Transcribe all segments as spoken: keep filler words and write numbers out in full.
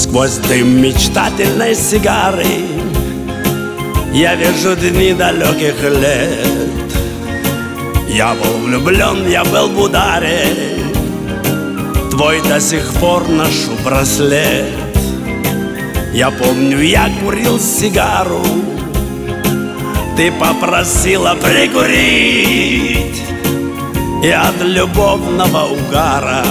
Сквозь дым мечтательной сигары я вижу дни далеких лет. Я был влюблен, я был в ударе, твой до сих пор ношу браслет. Я помню, я курил сигару, ты попросила прикурить, и от любовного угара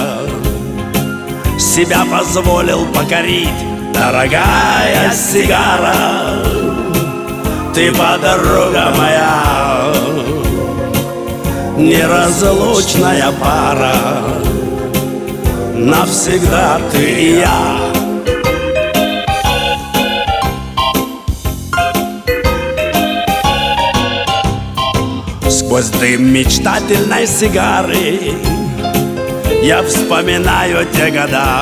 себя позволил покорить. Дорогая сигара, ты подруга моя, неразлучная пара, навсегда ты и я. Сквозь дым мечтательной сигары я вспоминаю те года.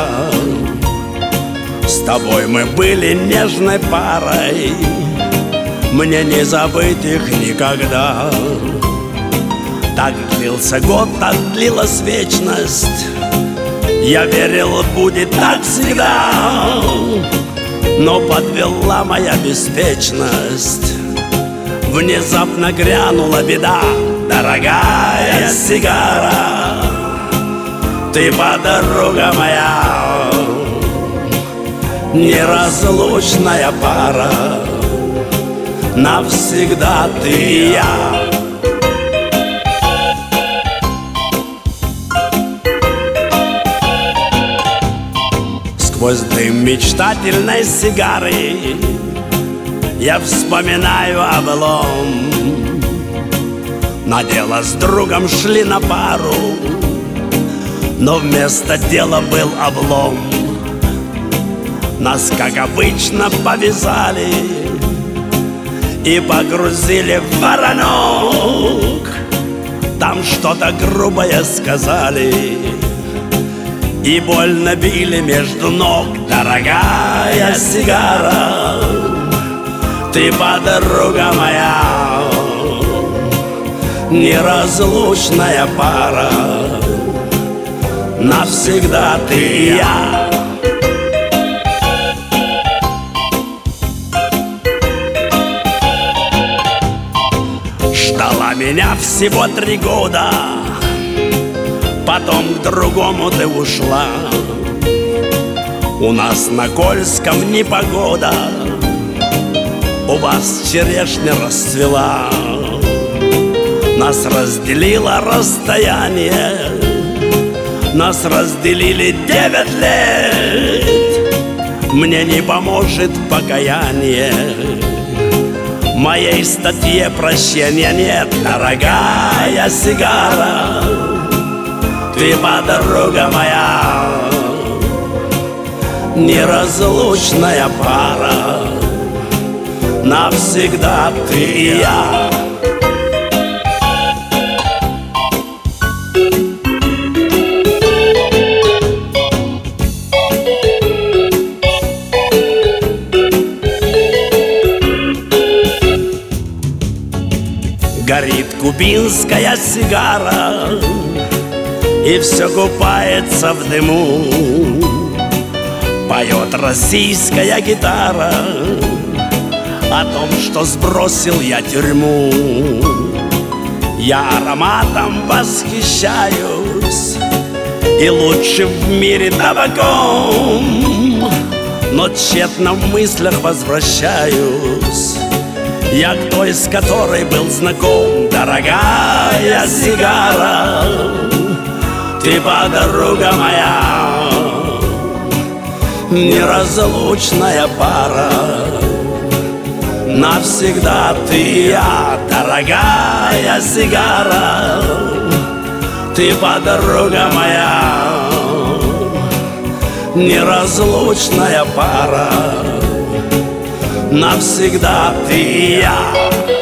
С тобой мы были нежной парой, мне не забыть их никогда. Так длился год, так длилась вечность, я верил, будет так всегда. Но подвела моя беспечность, внезапно грянула беда. Дорогая сигара, ты подруга моя, неразлучная пара, навсегда ты и я. Сквозь дым мечтательной сигары я вспоминаю облом. На дело с другом шли на пару, но вместо дела был облом. Нас, как обычно, повязали и погрузили в воронок. Там что-то грубое сказали и больно били между ног. Дорогая сигара, ты подруга моя, неразлучная пара, навсегда ты и я. Ждала меня всего три года, потом к другому ты ушла. У нас на Кольском непогода, у вас черешня расцвела. Нас разделило расстояние, нас разделили девять лет. Мне не поможет покаяние, моей статье прощения нет. Дорогая сигара, ты подруга моя, неразлучная пара, навсегда ты и я. Горит кубинская сигара, и все купается в дыму. Поет российская гитара о том, что сбросил я тюрьму. Я ароматом восхищаюсь и лучше в мире табаком, но тщетно в мыслях возвращаюсь я к той, с которой был знаком. Дорогая сигара, ты подруга моя, неразлучная пара, навсегда ты и я. Дорогая сигара, ты подруга моя, неразлучная пара, навсегда ты и я.